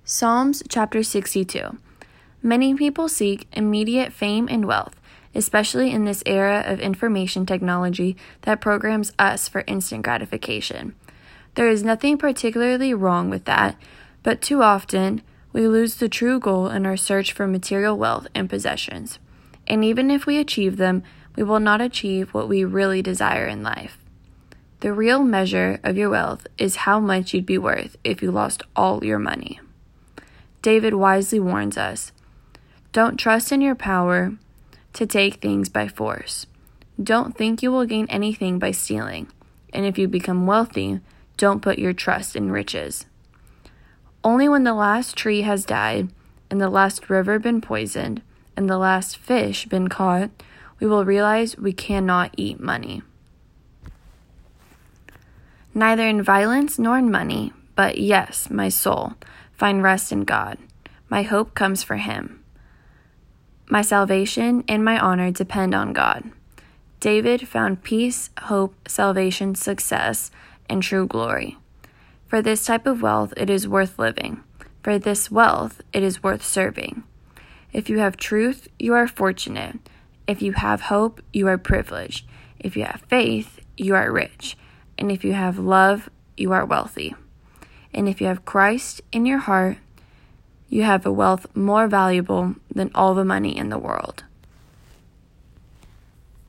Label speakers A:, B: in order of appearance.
A: Psalms chapter 62. Many people seek immediate fame and wealth, especially in this era of information technology that programs us for instant gratification. There is nothing particularly wrong with that, but too often we lose the true goal in our search for material wealth and possessions. And even if we achieve them, we will not achieve what we really desire in life. The real measure of your wealth is how much you'd be worth if you lost all your money. David wisely warns us, don't trust in your power to take things by force. Don't think you will gain anything by stealing. And if you become wealthy, don't put your trust in riches. Only when the last tree has died, and the last river been poisoned, and the last fish been caught, we will realize we cannot eat money. Neither in violence nor in money, but yes, my soul, find rest in God. My hope comes for him. My salvation and my honor depend on God. David found peace, hope, salvation, success, and true glory. For this type of wealth, it is worth living. For this wealth, it is worth serving. If you have truth, you are fortunate. If you have hope, you are privileged. If you have faith, you are rich. And if you have love, you are wealthy. And if you have Christ in your heart, you have a wealth more valuable than all the money in the world.